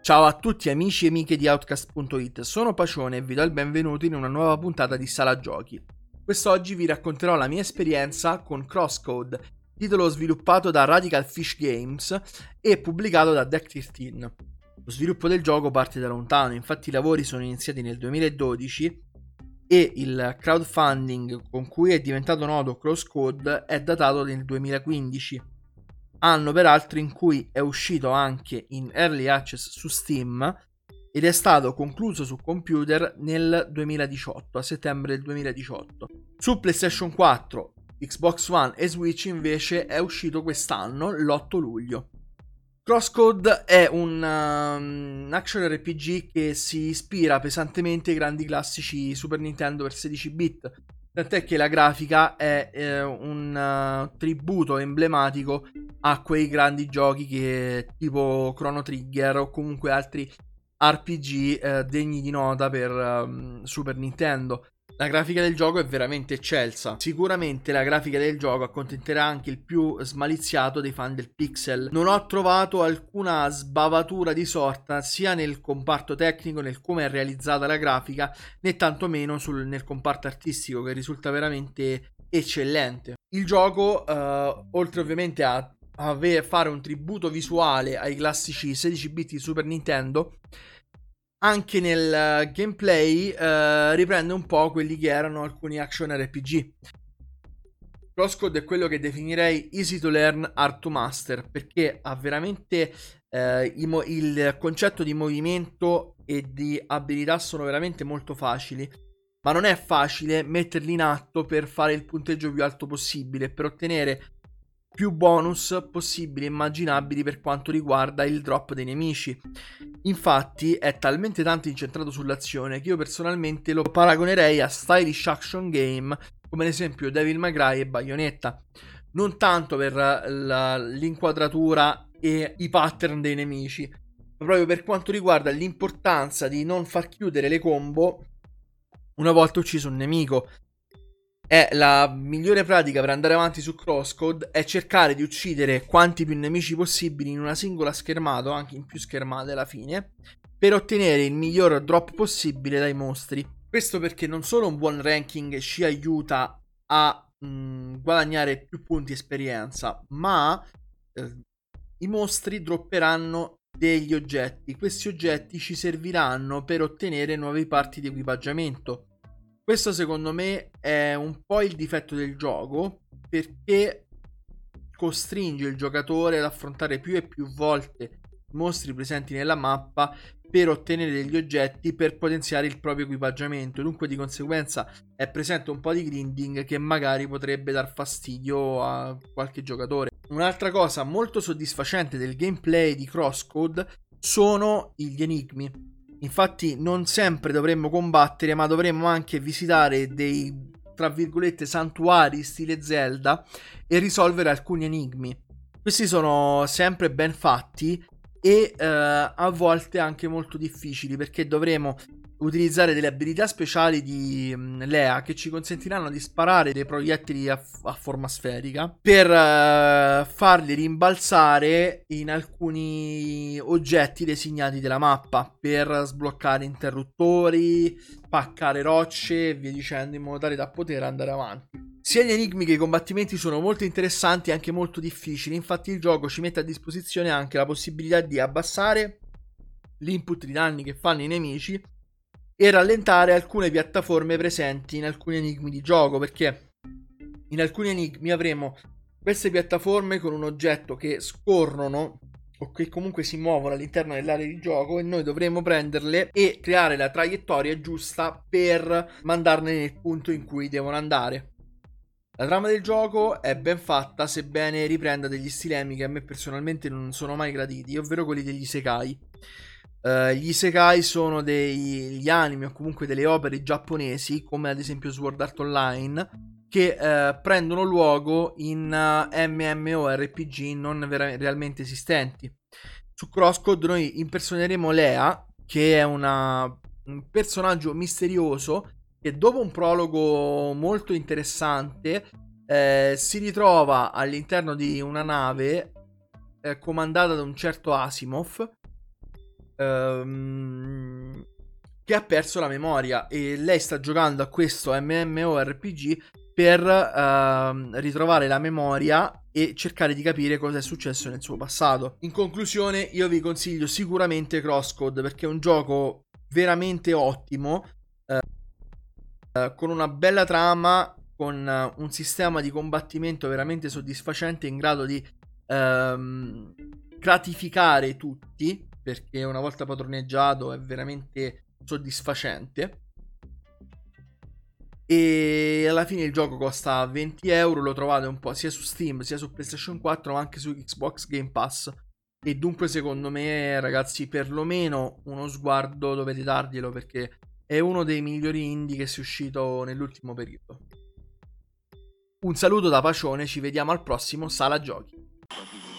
Ciao a tutti amici e amiche di Outcast.it, sono Pacione e vi do il benvenuto in una nuova puntata di Sala Giochi. Quest'oggi vi racconterò la mia esperienza con Crosscode, titolo sviluppato da Radical Fish Games e pubblicato da Deck 13. Lo sviluppo del gioco parte da lontano, infatti i lavori sono iniziati nel 2012 e il crowdfunding con cui è diventato noto Crosscode è datato nel 2015. Anno peraltro in cui è uscito anche in early access su Steam ed è stato concluso su computer nel 2018, a settembre del 2018. Su PlayStation 4, Xbox One e Switch invece è uscito quest'anno, l'8 luglio. Crosscode è un action RPG che si ispira pesantemente ai grandi classici Super Nintendo per 16 bit, tant'è che la grafica è un tributo emblematico a quei grandi giochi che tipo Chrono Trigger o comunque altri RPG degni di nota per Super Nintendo. La grafica del gioco è veramente eccelsa. Sicuramente la grafica del gioco accontenterà anche il più smaliziato dei fan del pixel. Non ho trovato alcuna sbavatura di sorta sia nel comparto tecnico, nel come è realizzata la grafica, né tantomeno nel comparto artistico, che risulta veramente eccellente. Il gioco, oltre ovviamente a fare un tributo visuale ai classici 16 bit di Super Nintendo, anche nel gameplay riprende un po' quelli che erano alcuni action RPG. Crosscode è quello che definirei easy to learn, hard to master, perché ha veramente il concetto di movimento e di abilità sono veramente molto facili, ma non è facile metterli in atto per fare il punteggio più alto possibile, per ottenere più bonus possibili e immaginabili per quanto riguarda il drop dei nemici. Infatti è talmente tanto incentrato sull'azione che io personalmente lo paragonerei a stylish action game come ad esempio Devil May Cry e Bayonetta, non tanto per l'inquadratura e i pattern dei nemici, ma proprio per quanto riguarda l'importanza di non far chiudere le combo una volta ucciso un nemico. È la migliore pratica per andare avanti su Crosscode è cercare di uccidere quanti più nemici possibili in una singola schermata o anche in più schermate alla fine, per ottenere il miglior drop possibile dai mostri. Questo perché non solo un buon ranking ci aiuta a guadagnare più punti esperienza, ma i mostri dropperanno degli oggetti. Questi oggetti ci serviranno per ottenere nuove parti di equipaggiamento. Questo secondo me è un po' il difetto del gioco, perché costringe il giocatore ad affrontare più e più volte i mostri presenti nella mappa per ottenere degli oggetti per potenziare il proprio equipaggiamento. Dunque di conseguenza è presente un po' di grinding che magari potrebbe dar fastidio a qualche giocatore. Un'altra cosa molto soddisfacente del gameplay di Crosscode sono gli enigmi. Infatti non sempre dovremmo combattere, ma dovremmo anche visitare dei, tra virgolette, santuari stile Zelda e risolvere alcuni enigmi. Questi sono sempre ben fatti e a volte anche molto difficili, perché dovremo utilizzare delle abilità speciali di Lea che ci consentiranno di sparare dei proiettili a forma sferica per farli rimbalzare in alcuni oggetti designati della mappa, per sbloccare interruttori, spaccare rocce e via dicendo, in modo tale da poter andare avanti. Sia gli enigmi che i combattimenti sono molto interessanti e anche molto difficili, infatti il gioco ci mette a disposizione anche la possibilità di abbassare l'input di danni che fanno i nemici e rallentare alcune piattaforme presenti in alcuni enigmi di gioco, perché in alcuni enigmi avremo queste piattaforme con un oggetto che scorrono o che comunque si muovono all'interno dell'area di gioco e noi dovremo prenderle e creare la traiettoria giusta per mandarle nel punto in cui devono andare. La trama del gioco è ben fatta, sebbene riprenda degli stilemi che a me personalmente non sono mai graditi, ovvero quelli degli isekai. Gli isekai sono degli anime o comunque delle opere giapponesi, come ad esempio Sword Art Online, che prendono luogo in MMORPG non realmente esistenti. Su Crosscode noi impersoneremo Lea, che è un personaggio misterioso che dopo un prologo molto interessante si ritrova all'interno di una nave comandata da un certo Asimov, che ha perso la memoria e lei sta giocando a questo MMORPG per ritrovare la memoria e cercare di capire cosa è successo nel suo passato. In conclusione, io vi consiglio sicuramente Crosscode perché è un gioco veramente ottimo, con una bella trama, con un sistema di combattimento veramente soddisfacente, in grado di gratificare tutti, perché una volta padroneggiato è veramente soddisfacente. E alla fine il gioco costa 20 euro, lo trovate un po' sia su Steam sia su PlayStation 4 ma anche su Xbox Game Pass, e dunque secondo me ragazzi perlomeno uno sguardo dovete darglielo, perché è uno dei migliori indie che sia uscito nell'ultimo periodo. Un saluto da Pacione, ci vediamo al prossimo Sala Giochi.